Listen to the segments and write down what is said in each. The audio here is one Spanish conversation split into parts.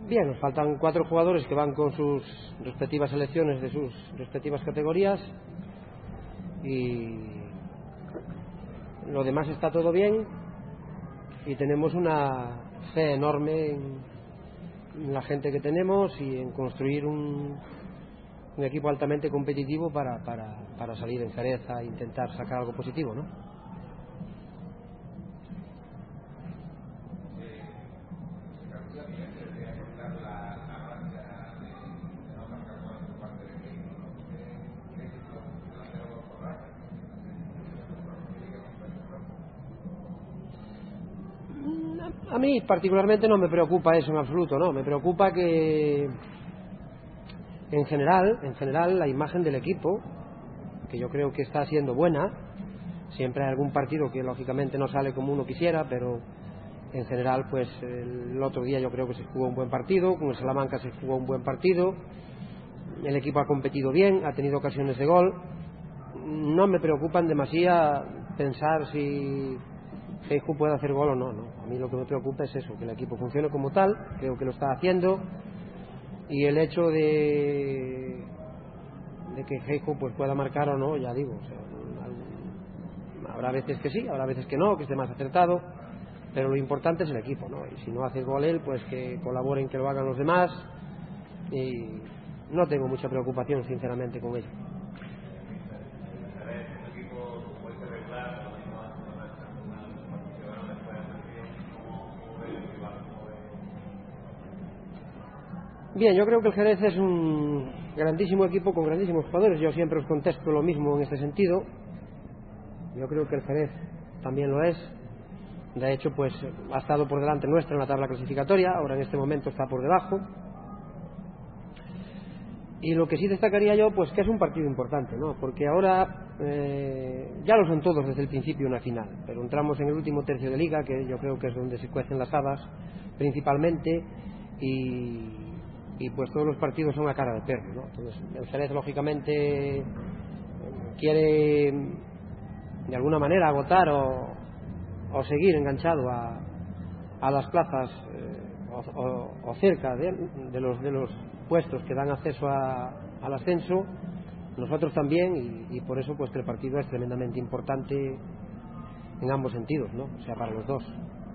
Bien, nos faltan 4 jugadores que van con sus respectivas selecciones de sus respectivas categorías y lo demás está todo bien y tenemos una fe enorme en la gente que tenemos y en construir un equipo altamente competitivo para salir en Jerez a intentar sacar algo positivo, ¿no? A mí particularmente no me preocupa eso en absoluto, no, me preocupa que en general la imagen del equipo, que yo creo que está siendo buena. Siempre hay algún partido que lógicamente no sale como uno quisiera, pero en general pues el otro día yo creo que se jugó un buen partido, con el Salamanca se jugó un buen partido, el equipo ha competido bien, ha tenido ocasiones de gol. No me preocupan demasiado pensar si Feijó puede hacer gol o no, no. A mí lo que me preocupa es eso, que el equipo funcione como tal, creo que lo está haciendo, y el hecho de que Feijó pues pueda marcar o no, ya digo, o sea, habrá veces que sí, habrá veces que no, que esté más acertado, pero lo importante es el equipo, ¿no? Y si no hace gol él, pues que colaboren, que lo hagan los demás, y no tengo mucha preocupación sinceramente con ello. Bien, yo creo que el Jerez es un grandísimo equipo con grandísimos jugadores. Yo siempre os contesto lo mismo en este sentido. Yo creo que el Jerez también lo es. De hecho, pues ha estado por delante nuestra en la tabla clasificatoria. Ahora en este momento está por debajo. Y lo que sí destacaría yo, pues que es un partido importante, ¿no? Porque ahora ya lo son todos desde el principio una final, pero entramos en el último tercio de liga, que yo creo que es donde se cuecen las habas principalmente, y pues todos los partidos son a cara de perro, ¿no? Entonces el Jerez lógicamente quiere de alguna manera agotar o seguir enganchado a las plazas o cerca de los puestos que dan acceso al ascenso. Nosotros también, y por eso pues que el partido es tremendamente importante en ambos sentidos, ¿no? O sea, para los dos.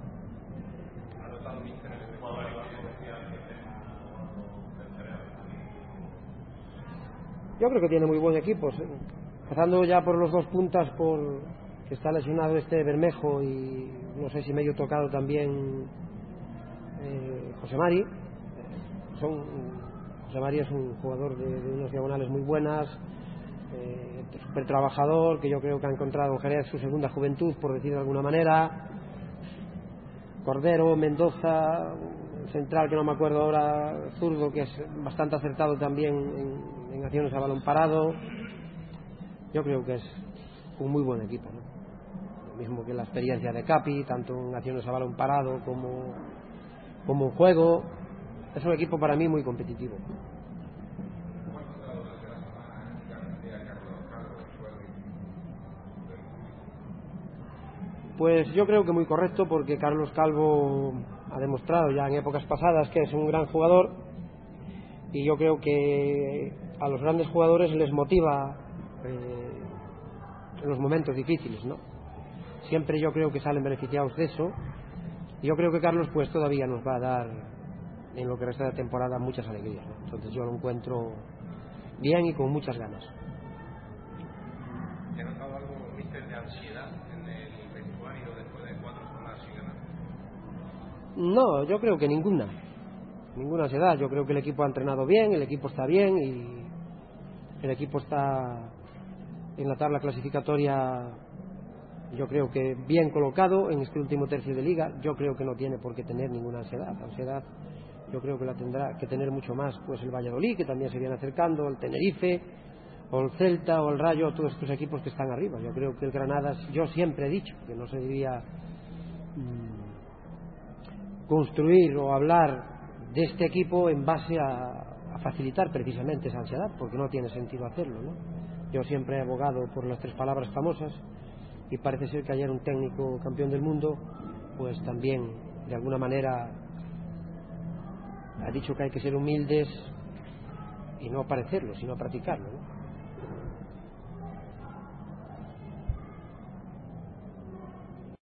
Yo creo que tiene muy buen equipo, empezando ya por los dos puntas, por que está lesionado Bermejo y no sé si medio tocado también José Mari. José Mari es un jugador de unas diagonales muy buenas, súper trabajador, que yo creo que ha encontrado en Jerez su segunda juventud, por decir de alguna manera. Cordero, Mendoza, central que no me acuerdo ahora, zurdo, que es bastante acertado también en acciones a balón parado. Yo creo que es un muy buen equipo, ¿no? Lo mismo que la experiencia de Capi, tanto en acciones a balón parado como en juego. Es un equipo para mí muy competitivo. Pues yo creo que muy correcto, porque Carlos Calvo ha demostrado ya en épocas pasadas que es un gran jugador, y yo creo que a los grandes jugadores les motiva en los momentos difíciles, ¿no? Siempre yo creo que salen beneficiados de eso, y yo creo que Carlos pues todavía nos va a dar en lo que resta de temporada muchas alegrías, ¿no? Entonces yo lo encuentro bien y con muchas ganas. ¿Te ha notado algo, mister, de ansiedad en el vestuario después de 4 jornadas sin ganar? No, yo creo que ninguna ansiedad. Yo creo que el equipo ha entrenado bien, el equipo está bien, y el equipo está en la tabla clasificatoria, yo creo que bien colocado en este último tercio de liga. Yo creo que no tiene por qué tener ninguna ansiedad. Yo creo que la tendrá que tener mucho más pues el Valladolid, que también se viene acercando, el Tenerife, o el Celta, o el Rayo, todos estos equipos que están arriba. Yo creo que el Granada, yo siempre he dicho que no se debía construir o hablar de este equipo en base a facilitar precisamente esa ansiedad, porque no tiene sentido hacerlo, ¿no? Yo siempre he abogado por las 3 palabras famosas, y parece ser que ayer un técnico campeón del mundo pues también de alguna manera ha dicho que hay que ser humildes y no parecerlo, sino practicarlo, ¿no?